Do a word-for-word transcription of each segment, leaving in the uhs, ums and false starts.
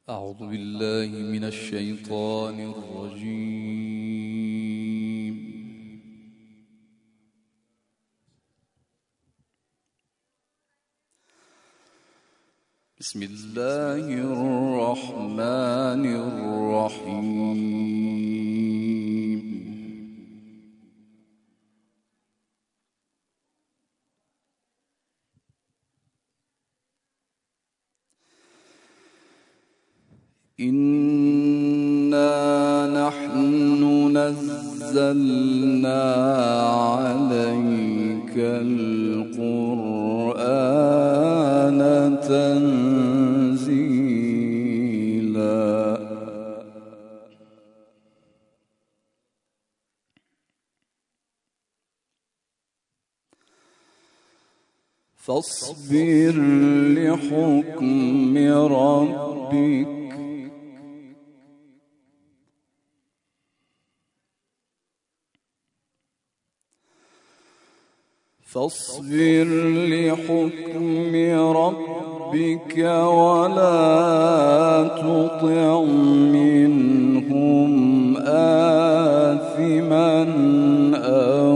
أعوذ بالله من الشيطان الرجيم. بسم الله الرحمن الرحيم. إنا نحن نزلنا عليك القرآن تنزيلا فاصبر لحكم ربك فاصبر لحكم ربك ولا تطع منهم آثما أو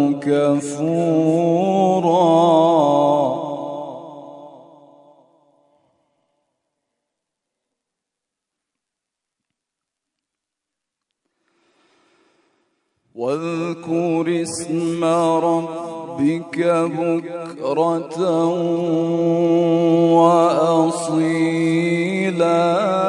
كفورا واذكر اسم ربك بكرة وأصيلا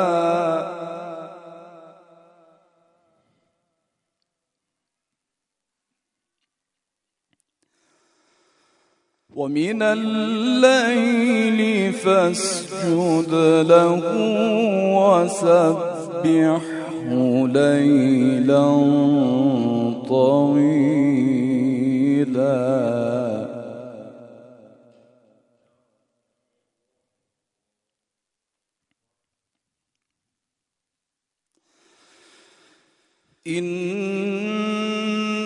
ومن الليل فاسجد له وسبحه ليلا طويلا إن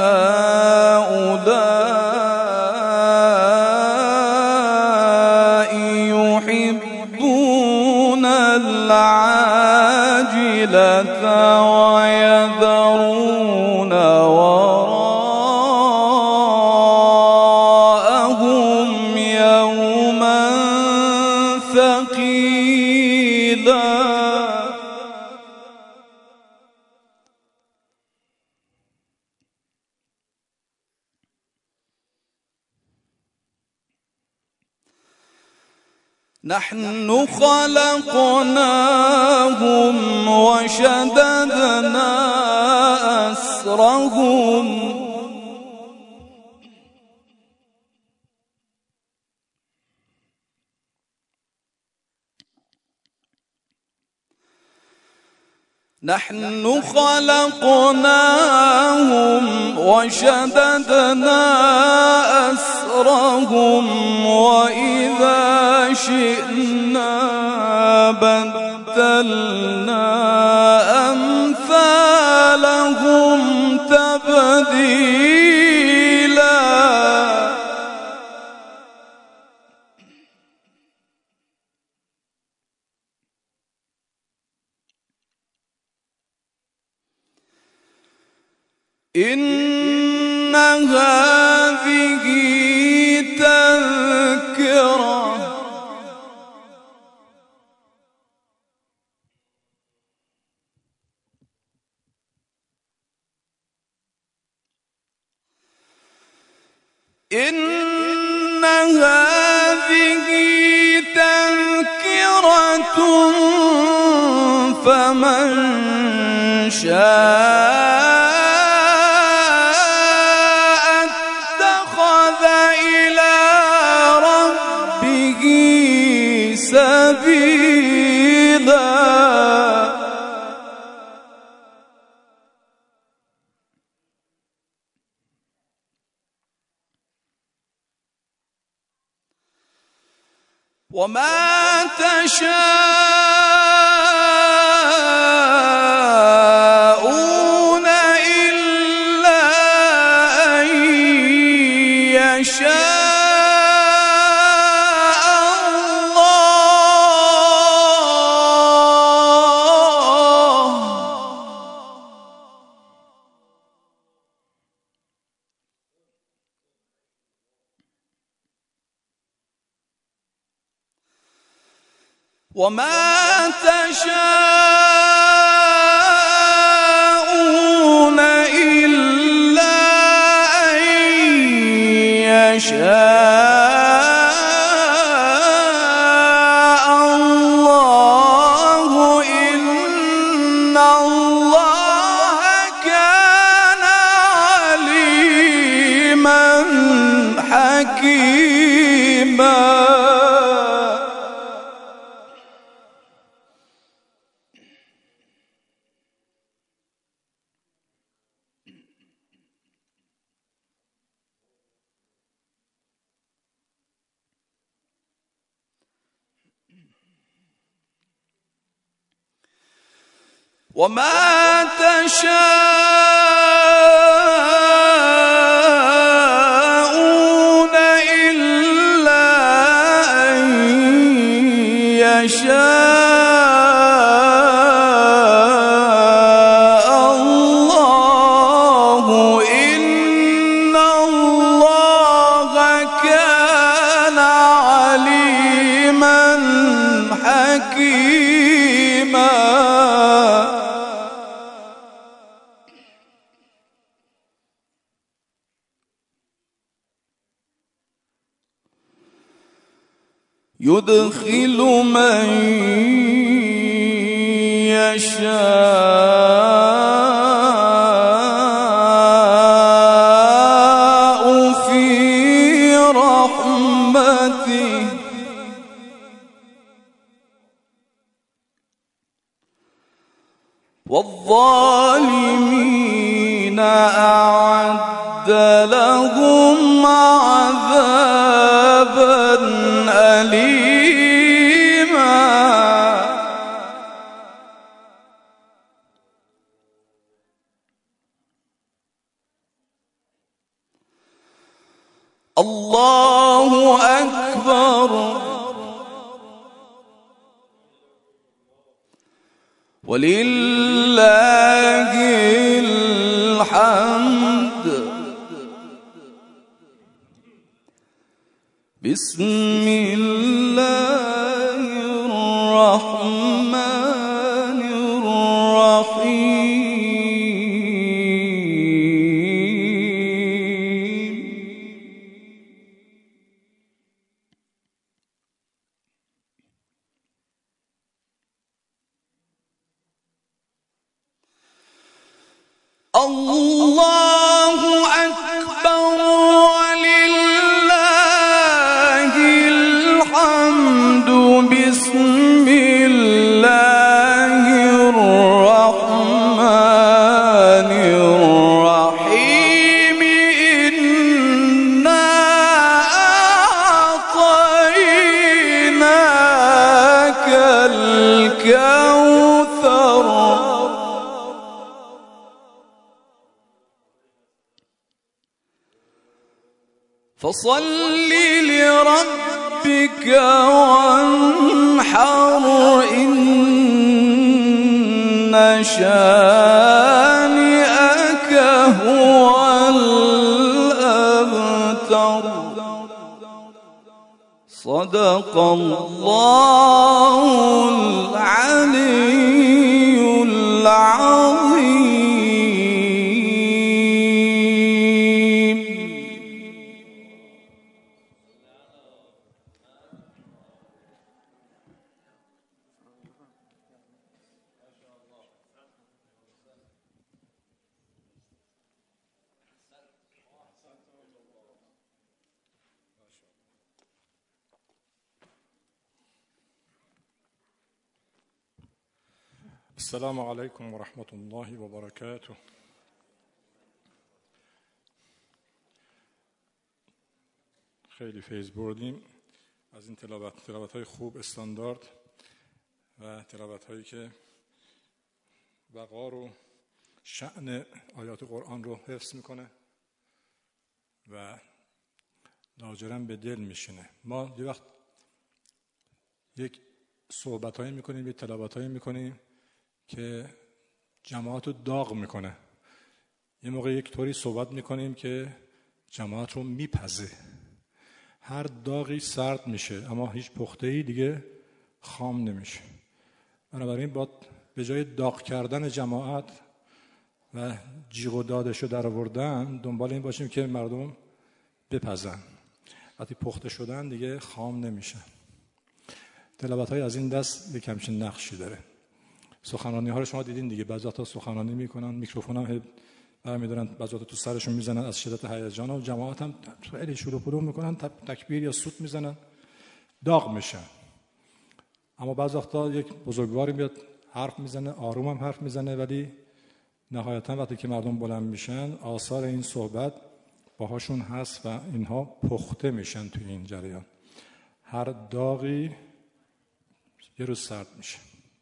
هؤلاء يحبون العاجلة ويذرون وراءهم يوما ثقيلا نحن خلقناهم وشددنا أسرهم نحن خلقناهم وشددنا أسرهم وإذا شئنا بدلنا أمثالهم تبديلا إن هذه تذكرة إن هذه تذكرة فمن شاء اتخذ إلى ربه سبيلا وما تشاءون إلا أن يشاء الله وما تشاءون إلا أن يشاء الله إن الله كان عليما حكيما. وما تشاءون إلا أن يشاء الله إن الله كان عليما حكيما. يدخل من يشاء في رحمته والظالمين أعد لهم عذابا أليما. الله أكبر ولله الحمد. بسم الله الرحمن الرحيم. الله أكبر ولله الحمد. بسم الله الرحمن الرحيم. إنا أعطيناك الكوثر فصل لربك وانحر إن شانئك هو الأبتر. صدق الله العلي العظيم. السلام عليكم ورحمة الله وبركاته. خیلی فیض بردیم از این تلاوت تلاوت های خوب استاندارد و تلاوت هایی که وقار و شأن آیات قرآن رو حفظ میکنه و لاجرم به دل میشینه. ما دی وقت یک صحبت هایی میکنیم، یک تلاوت هایی میکنیم که جماعت رو داغ میکنه. یه موقع یک طوری صحبت میکنیم که جماعت رو میپزه. هر داغی سرد میشه اما هیچ پخته‌ای دیگه خام نمیشه. بنابراین با به جای داغ کردن جماعت و جیغ و دادش رو در آوردن دنبال این باشیم که مردم بپزن. وقتی پخته شدن دیگه خام نمیشن. تلاوت‌های از این دست یک همچین نقشی داره. سخنرانی ها رو شما دیدین دیگه، بعضی وقتا سخنرانی میکنن میکروفون هم برمی‌دارن، بعضی وقتا تو سرشون میزنن از شدت هیجان و جماعت هم خیلی شلوغ پلوغ میکنن، تکبیر یا سوت میزنن، داغ میشن. اما بعضی وقتا یک بزرگواری میاد حرف میزنه، آروم هم حرف میزنه، ولی نهایتا وقتی که مردم بلند میشن آثار این صحبت باهاشون هست و اینها پخته میشن توی این جریان. هر داغی یه روز سرد میشه.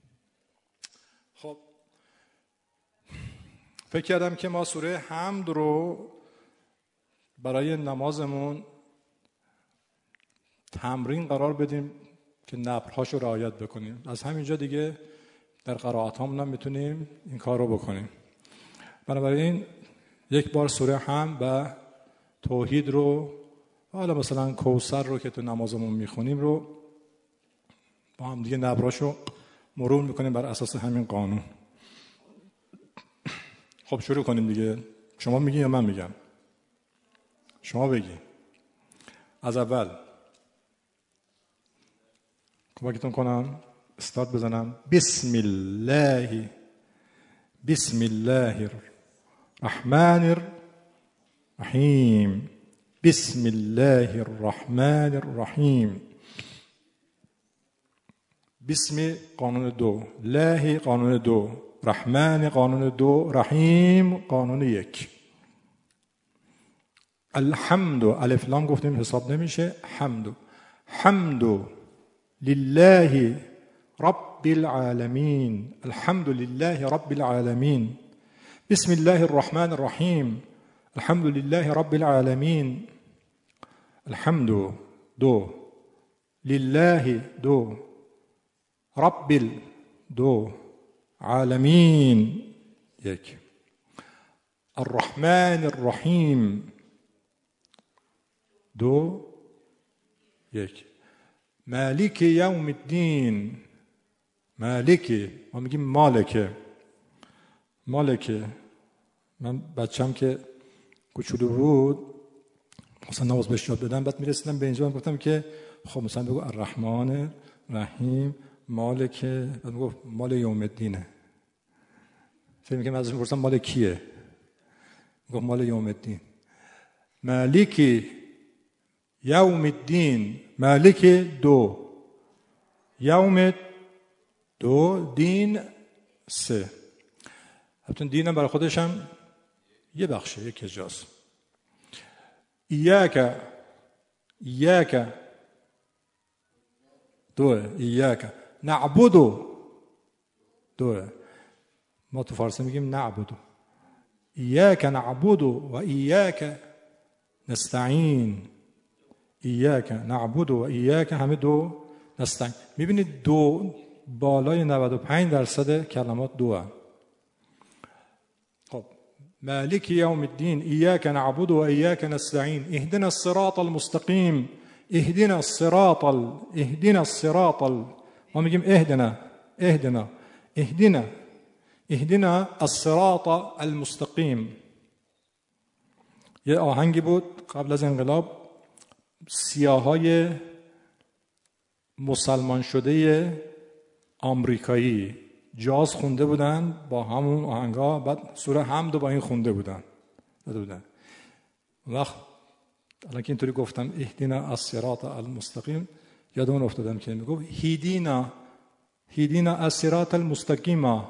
خب فکر کردم که ما سوره حمد رو برای نمازمون تمرین قرار بدیم که نبرهاش رو رعایت بکنیم. از همینجا دیگه در قرائت هامون هم میتونیم این کار رو بکنیم. بنابراین یک بار سوره حمد و توحید رو، حالا مثلا کوثر رو که تو نمازمون میخونیم رو با هم دیگه نبرهاش رو مرور میکنیم بر اساس همین قانون. خب شروع کنیم دیگه. شما میگین یا من میگم؟ شما بگین. از اول کمکتون کنم استارت بزنم. بسم الله بسم الله الرحمن الرحیم. بسم الله الرحمن الرحیم. بسم قانون دو، الله قانون دو، رحمان قانون دو، رحیم قانون یک. الحمد الف لام گفتیم حساب نمیشه. حمد حمد لله رب العالمین. الحمد لله رب العالمین. بسم الله الرحمن الرحیم. الحمد لله رب العالمین. الحمد دو، لله دو، رب دو، عالمین یک. الرحمن الرحیم دو یک. مالک یوم الدین. مالک، ما میگیم مالکه. مالکه. من بچم که کوچولو بود مثلا نماز بهش یاد بدم، بعد میرسیدم به اینجا گفتم که خب مثلا بگو الرحمن رحیم مالکه، بعد میگفت مال یوم الدینه. فکر می‌کنم ازش می‌پرسم مال کیه؟ میگفت مال یوم الدین. مالک یوم الدین. مالک دو، یوم دو، دین سه. البته دین هم برای خودش هم یه بخشه، یک جاست. ایاک ایاک دوه. ایاک نعبدو دوه. ما تو فارسی میگیم نعبدو. ایاک نعبدو و ایاک نستعین. ایاک نعبدو و ایاک همه دو نستعین. میبینید دو بالای نود و پنج درصد کلمات دو هم. خب مالک یوم الدین. ایاک نعبد و ایاک نستعین. اهدنا الصراط المستقیم. اهدنا الصراط ال... اهدنا الصراط ال... ما میگیم اهدنا اهدنا اهدنا اهدنا الصراط المستقیم. یه آهنگی بود قبل از انقلاب، سیاهای مسلمان شده آمریکایی جاز خونده بودن با همون آهنگا، بعد سوره حمد با این خونده بودن داده بودن. وقت الان که اینطوری گفتم اهدنا الصراط المستقیم، یادمون افتادم که میگفت هیدینا هیدینا الصراط المستقیم.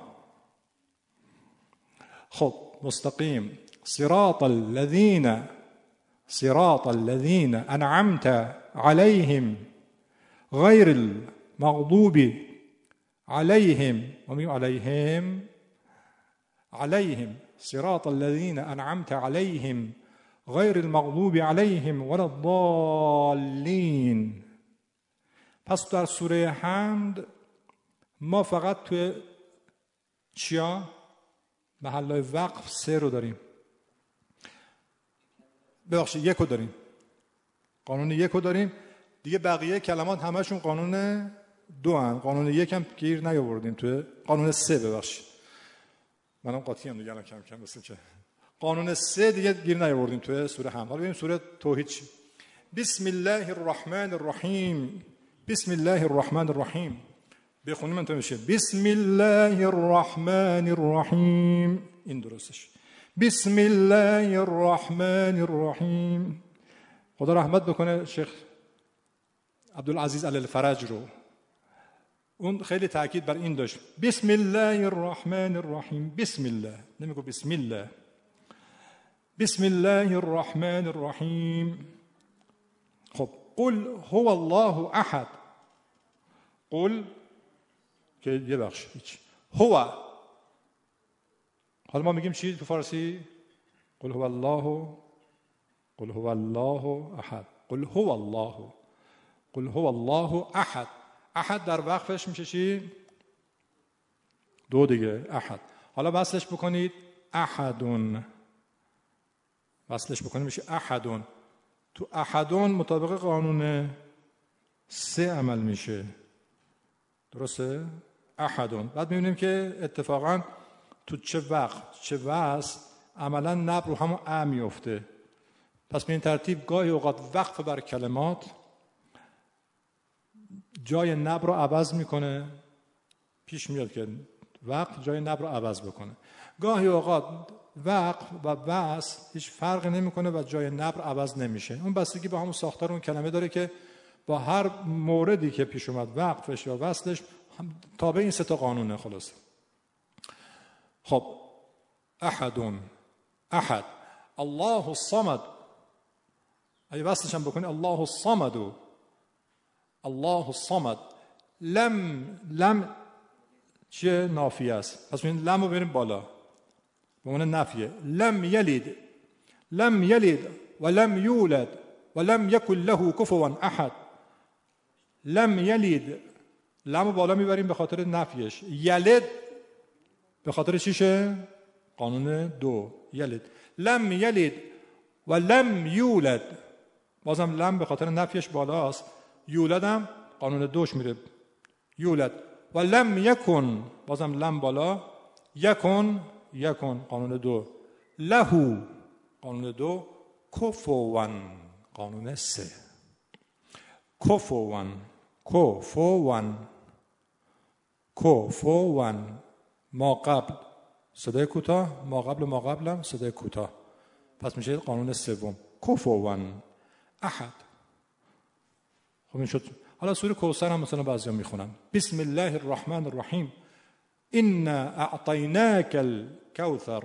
خب مستقیم. صراط الذین صراط الذین انعمت علیهم غیر المغضوب عليهم. ومن عليهم عليهم صراط الذين أنعمت عليهم غير المغضوب عليهم ولا الضالين. پس در سوره حمد ما فقط تو چیا؟ محلهای وقف سه رو داریم. ببخشید یک رو داریم. قانون یک رو داریم. دیگه بقیه کلمات همشون قانون دو هن. قانون یک هم گیر نیاوردیم توی قانون سه. ببخشید منم قاطی هم دیگه الان کم کم مثل که قانون سه دیگه گیر نیاوردیم توی سوره حمد. حالا ببینیم سوره توحید چی. بسم الله الرحمن الرحیم. بسم الله الرحمن الرحیم. بخونیم من تو میشه بسم الله الرحمن الرحیم. این درستش. بسم الله الرحمن الرحیم. خدا رحمت بکنه شیخ عبدالعزیز علی الفرج رو. اون خیلی تاکید بر این داشت بسم الله الرحمن الرحیم. بسم الله نمیگو بسم الله. بسم الله الرحمن الرحیم. خب قل هو الله احد. قل که یه بخش هیچ هو. حالا ما میگیم چی تو فارسی؟ قل هو الله. قل هو الله احد. قل هو الله. قل هو الله احد. احد در وقفش میشه چی؟ دو دیگه احد. حالا وصلش بکنید احدون. وصلش بکنید میشه احدون. تو احدون مطابق قانون سه عمل میشه. درسته؟ احدون. بعد میبینیم که اتفاقا تو چه وقت چه وصل عملا نبر رو همون ا میفته. پس به این ترتیب گاهی اوقات وقف بر کلمات جای نبر رو عوض میکنه. پیش میاد که وقت جای نبر رو عوض بکنه. گاهی اوقات وقف و وصل هیچ فرق نمیکنه و جای نبر عوض نمیشه. اون بستگی به همون ساختار اون کلمه داره که با هر موردی که پیش اومد وقفش یا وصلش تابع این سه تا قانونه. خلاص خب احدون احد. الله الصمد. اگه وصلش هم بکنی الله الصمد. الله الصمد. لم لم چیه؟ نافیه است. پس این لم رو بریم بالا به معنی نفیه. لم یلد. لم یلد و لم یولد و لم یکن له کفوا احد. لم یلد لم رو بالا میبریم به خاطر نفیش. یلد به خاطر چیشه؟ قانون دو. یلد. لم یلد و لم یولد. بازم لم به خاطر نفیش بالاست. یولد هم قانون دوش میره. یولد. و لم یکن بازم لم بالا. یکن یکن قانون دو. لهو قانون دو. کفوان قانون سه. کفوان کفوان کفوان. ما قبل صدای کوتاه، ما قبل ما قبلم صدای کوتاه. پس میشه قانون سوم. کفوان احد. خب این شد. حالا سوره کوثر هم مثلا بعضیا میخونن. بسم الله الرحمن الرحیم. انا اعطیناک الکوثر.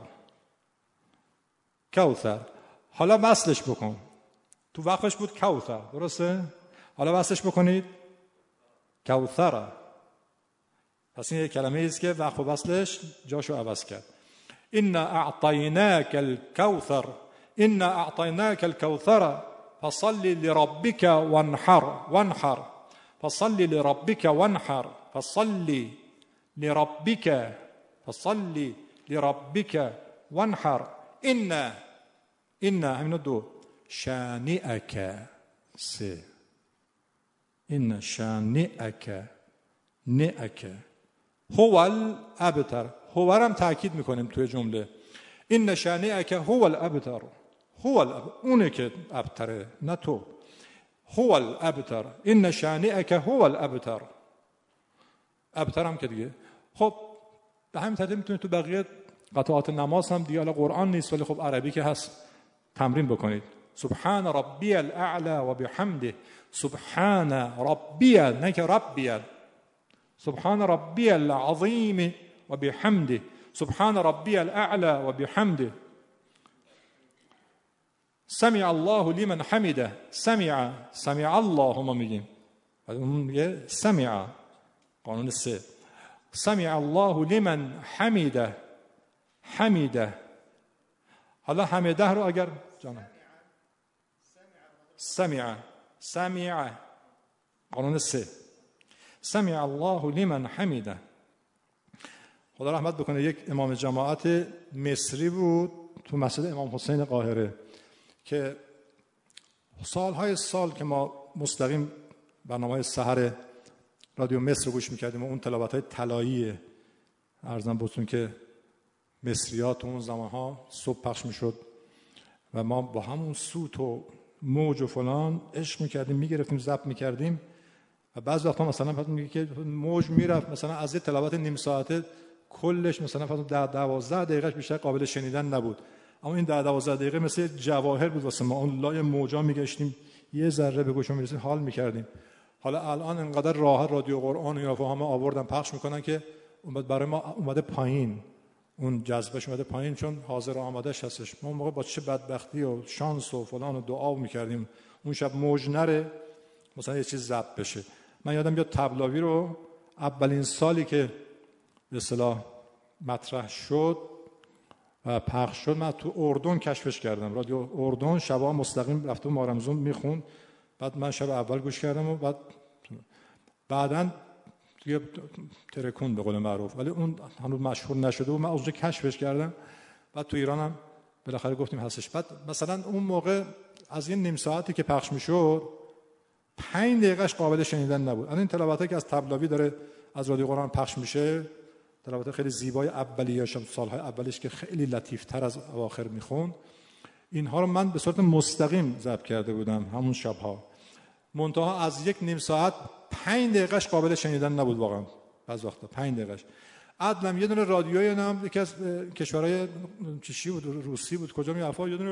کوثر. حالا وصلش بکن. تو وقفش بود کوثر. درسته؟ حالا وصلش بکنید کوثر. پس این یک کلمه است که وقف و وصلش جاشو عوض کرد. انا اعطیناک الکوثر. انا اعطیناک الکوثر فصل لربك وانحر. وانحر فصل لربك وانحر. فصل لربك فصل لربك وانحر. ان ان همین دو. شانئک سه. ان شانئک نئک. هو الابتر. هو هم تاکید میکنیم توی جمله. ان شانئک هو الابتر. هو الابتر. اونه که ابتره نه تو. هو الابتر. ان شانئک هو الابتر. ابتر هم که دیگه. خب به همین ترتیب میتونید تو بقیه قطعات نماز هم دیگه، حالا قرآن نیست ولی خب عربی که هست، تمرین بکنید. سبحان ربی الاعلى و بحمده. سبحان ربی، نه که ربی. سبحان ربی العظیم و بحمده. سبحان ربی الاعلى و بحمده. سمع الله لمن حمده. سمع سمع الله ما میگیم. اون میگه سمع قانون سه. سمع الله لمن حمده. حمیده. حالا حمیده رو اگر جانم سمع سمع قانون سه. سمع الله لمن حمیده. خدا رحمت بکنه یک امام جماعت مصری بود تو مسجد امام حسین قاهره که سالهای سال که ما مستقیم برنامه‌های سحر رادیو مصر رو گوش میکردیم و اون تلاوت‌های طلایی ارزم بهتون که مصریات اون زمانها صبح پخش میشد و ما با همون صوت و موج و فلان عشق میکردیم، میگرفتیم، ضبط میکردیم و بعض وقتا مثلا فقط میگه که موج میرفت مثلا از یه تلاوت نیم ساعته کلش مثلا فقط ده دوازده دقیقهش بیشتر قابل شنیدن نبود، اما این ده دوازده دقیقه مثل جواهر بود واسه ما. اون لای موجا میگشتیم، یه ذره به گوشمون میرسید، حال میکردیم. حالا الان انقدر راحت رادیو قرآن اینا رو همه آوردن پخش میکنن که اومد برای ما اومده پایین، اون جذبش اومده پایین چون حاضر و آمادهش هستش. ما اون موقع با چه بدبختی و شانس و فلان و دعا میکردیم اون شب موج نره مثلا یه چیز ضبط بشه. من یادم میاد طبلاوی رو اولین سالی که به اصطلاح مطرح شد و پخش شد من تو اردن کشفش کردم. رادیو اردن شبا مستقیم رفته مارمزون میخوند، بعد من شب اول گوش کردم و بعد بعداً دیگه ترکون به قول معروف، ولی اون هنوز مشهور نشده و من اونجا کشفش کردم. بعد تو ایران هم بالاخره گفتیم هستش. بعد مثلا اون موقع از این نیم ساعتی که پخش میشد پنج دقیقهش قابل شنیدن نبود. الان این تلاوتایی که از طبلاوی داره از رادیو قرآن پخش میشه، تلاوت خیلی زیبای اولیه‌اش، سالهای اولش که خیلی لطیف‌تر از اواخر میخوند، اینها رو من به صورت مستقیم ضبط کرده بودم همون شب‌ها. منتها از یک نیم ساعت پنج دقیقهش قابل شنیدن نبود واقعا، بعض وقتا پنج دقیقهش. عدلم یه دونه رادیوی نام یکی از کشورهای چیشی بود، روسی بود، کجا می حرفا، یه دونه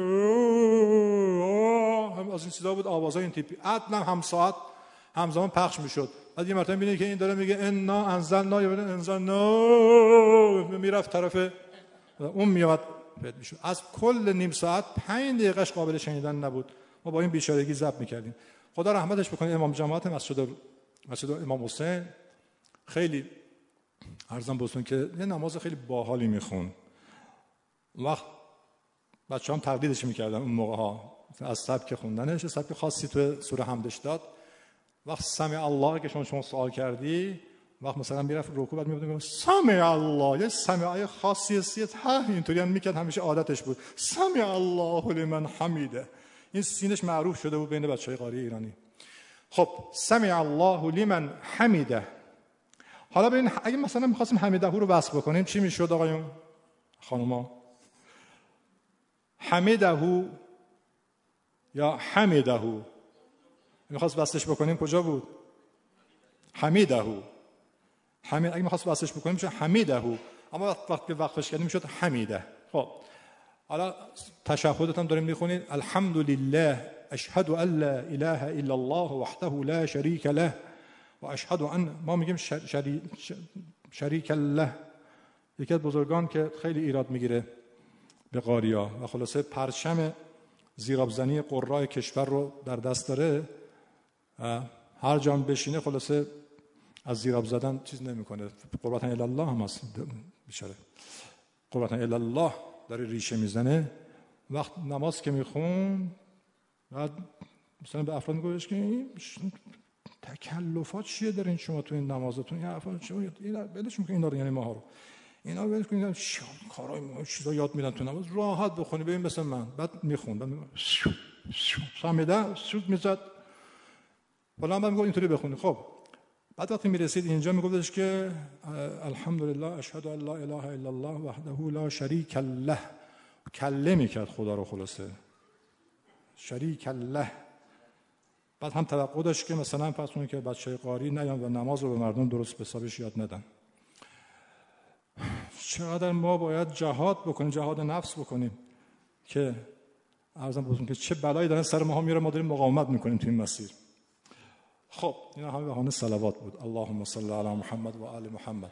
هم از این صدا بود، آوازای این تیپی. عدلم هم ساعت همزمان پخش میشد. بعد یه مرتبه میبینی که این داره میگه انا انزلنا یا انزلنا، میرفت طرف اون میاد بد میشد. از کل نیم ساعت پنج دقیقهش قابل شنیدن نبود. ما با این بیچارگی ضبط میکردیم. خدا رحمتش بکنه امام جماعت مسجد مسجد امام حسین خیلی عرضم بهتون که یه نماز خیلی باحالی میخون. وقت بچه‌ام تقلیدش میکردن اون موقع ها از سبک خوندنش، سبک خاصی تو سوره حمدش داد. وقت سمع الله که شما شما سوال کردی، وقت مثلا میرفت رکوع بعد میگفت سمع الله، یه سمعای خاصی است ها، اینطوری هم میکرد، همیشه عادتش بود. سمع الله لمن حمیده، این سینش معروف شده بود بین بچهای قاری ایرانی. خب سمع الله لمن حمیده. حالا ببین اگه مثلا می‌خواستیم حمیده رو وصف بکنیم چی میشد آقایون خانوما؟ حمیده یا حمیده می‌خواست وصفش بکنیم کجا بود؟ حمیده. حمید اگه می‌خواست وصفش بکنیم میشه حمیده، اما وقتی وقفش کردیم میشد حمیده. خب حالا تشهدت هم داریم میخونید الحمدلله اشهد ان لا اله الا الله وحده لا شریک له و اشهد ان، ما میگیم شری... شریک الله. یکی از بزرگان که خیلی ایراد میگیره به قاریا و خلاصه پرچم زیرابزنی قرای کشور رو در دست داره، هر جا بشینه خلاصه از زیراب زدن چیز نمیکنه. قربتن الی الله هم هست بیچاره، قربتن الی الله داره ریشه میزنه. وقت نماز که میخون بعد مثلا به افراد میگوش که این تکلفات چیه دارین شما تو این نمازتون، این افراد شما اینا بلش میکنین، اینا رو یعنی ماها رو اینا ول کنین، کارای ما چیزا یاد میدن تو نماز، راحت بخونی ببین مثلا من. بعد میخوند بعد سمیده سود میزد فلان، بعد میگفت اینطوری بخونی. خب بعد وقتی میرسید اینجا میگفتش که الحمدلله اشهد ان لا اله الا الله وحده لا شریک له، کله میکرد خدا رو خلاصه شریک له. بعد هم توقع داشت که مثلا پس اون که بچه قاری نیان و نماز رو به مردم درست به حسابش یاد ندن. چقدر ما باید جهاد بکنیم، جهاد نفس بکنیم که عرضم بهتون که چه بلایی دارن سر ما میاره، ما داریم مقاومت میکنیم تو این مسیر. خب اینا همه بهانه صلوات بود. اللهم صل علی محمد و آل محمد.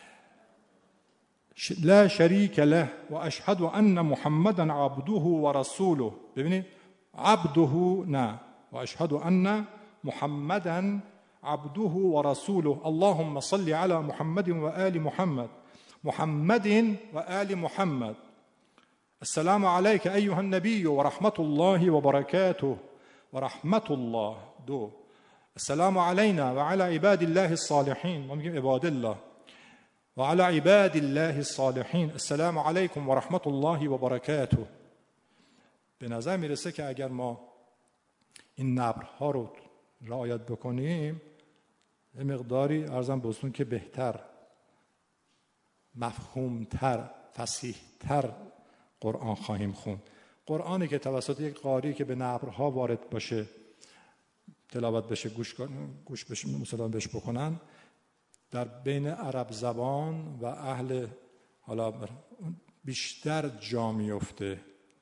لا شریک له و اشهد ان محمدا عبده و رسوله. ببینید عبده نه، و اشهد ان محمدا عبده و رسوله. اللهم صل علی محمد و آل محمد، محمد و آل محمد. السلام عليك أيها النبي ورحمة الله وبركاته ورحمة الله. دو السلام علينا وعلى عباد الله الصالحين، ما میگیم عباد الله، وعلى عباد الله الصالحين السلام عليكم ورحمة الله وبركاته. به نظر میرسه که اگر ما این نبرها رو رعایت بکنیم یه مقداری عرضم بهتون که بهتر، مفهومتر، فصیحتر قرآن خواهیم خوند. قرآنی که توسط یک قاری که به نبرها وارد باشه تلاوت بشه، گوش گوش بشه، مثلا بهش بکنن، در بین عرب زبان و اهل حالا بیشتر جا میفته.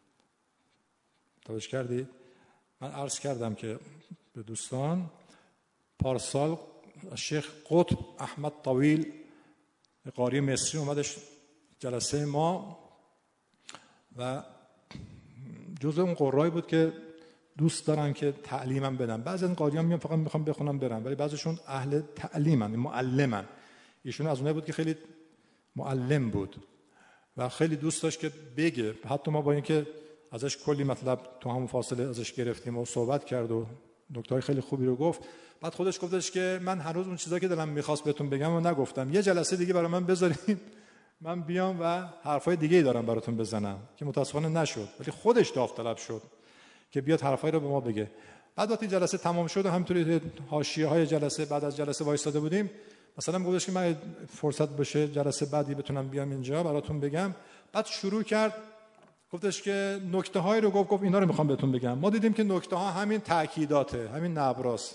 توجه کردید؟ من عرض کردم که به دوستان پارسال شیخ قطب احمد طویل قاری مصری اومدش جلسه ما و جزء اون قرایی بود که دوست دارن که تعلیمم بدن. بعضی از قاریان میان فقط میخوام بخونم برن، ولی بعضیشون اهل تعلیمن، معلمن. ایشون از اونایی بود که خیلی معلم بود و خیلی دوست داشت که بگه. حتی ما با اینکه ازش کلی مطلب تو همون فاصله ازش گرفتیم و صحبت کرد و نکته‌های خیلی خوبی رو گفت، بعد خودش گفتش که من هنوز اون چیزایی که دلم می‌خواست بهتون بگم و نگفتم، یه جلسه دیگه برای من بذارید من بیام و حرفای دیگه‌ای دارم براتون بزنم، که متأسفانه نشد، ولی خودش داوطلب شد که بیاد حرفایی رو به ما بگه. بعد وقتی جلسه تمام شد و همینطوری حاشیه‌های جلسه بعد از جلسه وایساده بودیم، مثلا گفتش که من فرصت بشه جلسه بعدی بتونم بیام اینجا براتون بگم. بعد شروع کرد گفتش که نکته‌هایی رو گفت گفت اینا رو میخوام بهتون بگم. ما دیدیم که نکته‌ها همین تأکیداته، همین نبراست،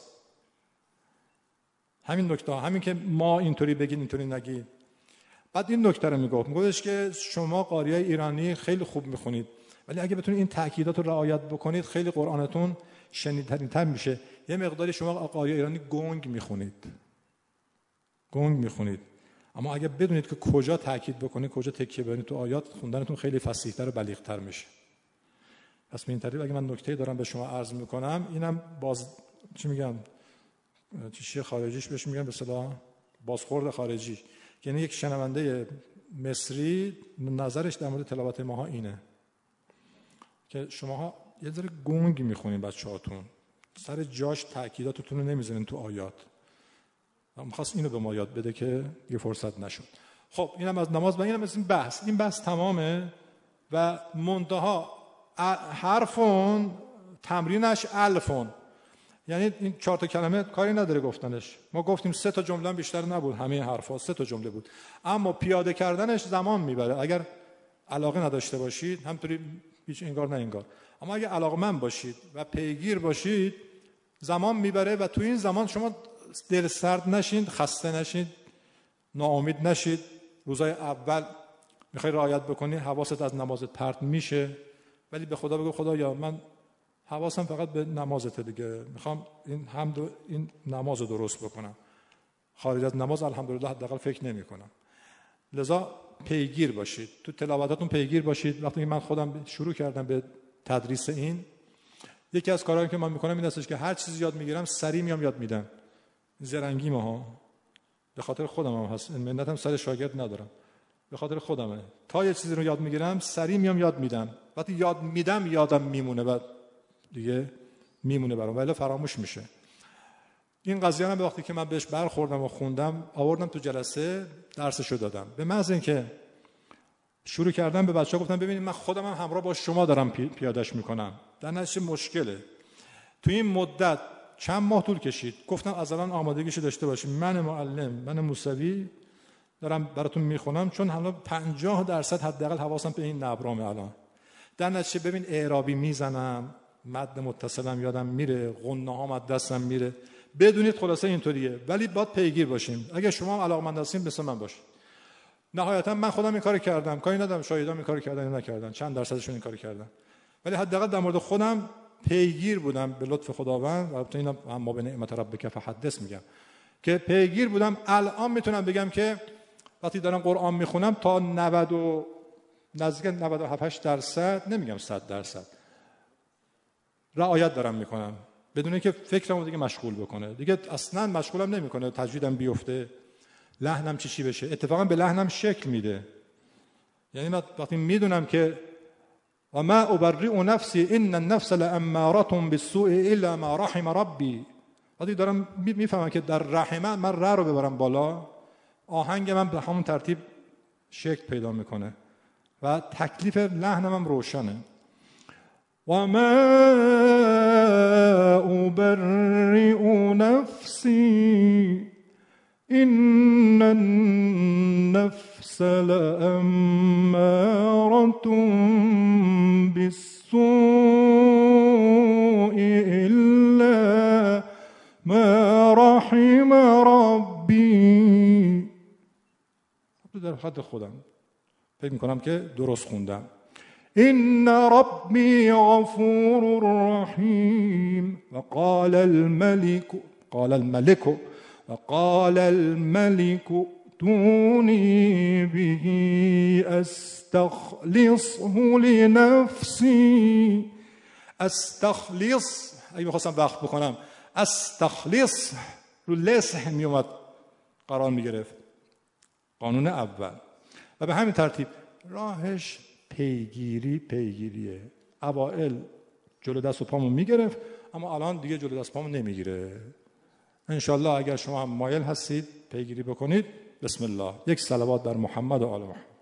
همین نکته‌ها، همین که ما اینطوری بگین اینطوری نگید. بعد این نکته رو میگفت، میگفتش که شما قاریای ایرانی خیلی خوب میخونید، ولی اگه بتونید این تأکیدات رو رعایت بکنید خیلی قرآنتون شنیدنی‌تر میشه. یه مقداری شما قاریای ایرانی گنگ میخونید، گنگ میخونید، اما اگه بدونید که کجا تاکید بکنید، کجا تکیه بزنید تو آیات، خوندنتون خیلی فصیح‌تر و بلیغ‌تر میشه. پس به این طریق اگه من نکته‌ای دارم به شما عرض میکنم، اینم باز چی میگم، چیه خارجیش بهش میگن به اصطلاح بازخورد خارجی، یعنی یک شنونده مصری نظرش در مورد تلاوت ماها اینه که شماها یه ذره گنگ میخونین، بچه‌هاتون سر جاش تاکیداتتون رو نمیزنین تو آیات. من خواست اینو به ما یاد بده که یه فرصت نشد. خب اینم از نماز و اینم از این بحث. این بحث تمامه و منتها حرفون تمرینش الفون، یعنی این چهار تا کلمه کاری نداره گفتنش. ما گفتیم سه تا جمله بیشتر نبود، همه حرفا سه تا جمله بود، اما پیاده کردنش زمان میبره. اگر علاقه نداشته باشید همینطوری هیچ انگار نه انگار، اما اگه علاقه‌مند باشید و پیگیر باشید زمان میبره و تو این زمان شما دل سرد نشین، خسته نشین، ناامید نشید. روزای اول میخوای رعایت بکنی، حواست از نمازت پرت میشه، ولی به خدا بگو خدایا من حواسم فقط به نمازته دیگه، میخوام این حمد و این نماز رو درست بکنم، خارج از نماز الحمدلله حداقل فکر نمی کنم. لذا پیگیر باشید، تو تلاوتاتون پیگیر باشید. وقتی من خودم شروع کردم به تدریس این، یکی از کارهایی که من میکنم این هستش که هر چیزی یاد میگیرم سریع میام یاد میدم. زرنگی ما ها به خاطر خودم هم هست، این منتم سر شاگرد ندارم، به خاطر خودمه. تا یه چیزی رو یاد میگیرم سریع میام یاد میدم، وقتی یاد میدم یادم میمونه و دیگه میمونه برام، ولی فراموش میشه. این قضیه هم وقتی که من بهش برخوردم و خوندم آوردم تو جلسه درسشو دادم. به محض اینکه شروع کردم به بچه‌ها گفتم ببینید من خودم هم همراه با شما دارم پی... پیادهش میکنم، در نتیجه مشکله. تو این مدت چند ماه طول کشید، گفتم از الان آمادگیشو داشته باشید، من معلم، من موسوی دارم براتون میخونم، چون حالا پنجاه درصد حداقل حواسم به این نبرامه الان. در نتیجه ببین اعرابی میزنم، مد متصلم یادم میره، غنه ها مد دستم میره. بدونید خلاصه اینطوریه، ولی باید پیگیر باشیم. اگه شما هم علاقمند هستین مثل من باشید. نهایتا من خودم این کارو کردم، کاری ندارم شاهدام این کارو کردن یا نکردن، چند درصدشون این کارو کردن، ولی حداقل در مورد خودم پیگیر بودم به لطف خداوند. البته اینا اما به نعمت ربک فحدث میگم که پیگیر بودم. الان میتونم بگم که وقتی دارم قرآن میخونم تا نود و نزدیک نود و هفت درصد، نمیگم صد درصد، رعایت دارم میکنم بدون اینکه فکرمو دیگه مشغول بکنه. دیگه اصلا مشغولم نمیکنه، تجویدم بیفته، لحنم چی چی بشه. اتفاقا به لحنم شکل میده. یعنی من وقتی میدونم که و ما ابرئ نفسی ان النفس لاماره بالسوء الا ما رحم ربی، وقتی دارم میفهمم که در رحمه من ر رو ببرم بالا، آهنگ من به همون ترتیب شکل پیدا میکنه و تکلیف لحنم هم روشنه. و ما ابرئ نفسی، إن النفس لأمارة بالسوء إلا ما رحم ربي. در خط خودم فکر میکنم که درست خوندم. إن ربي غفور رحيم. وقال الملك قال الملك وقال الملك ائتوني به استخلصه لنفسي. استخلص اگه میخواستم وقت بکنم استخلص رو لسح میومد قرار میگرفت، قانون اول. و به همین ترتیب راهش پیگیری پیگیریه. اوائل جلو دست و پامو میگرفت، اما الان دیگه جلو دست و پامو نمیگیره. انشالله اگر شما هم مایل هستید پیگیری بکنید، بسم الله. یک صلوات بر محمد و آل محمد.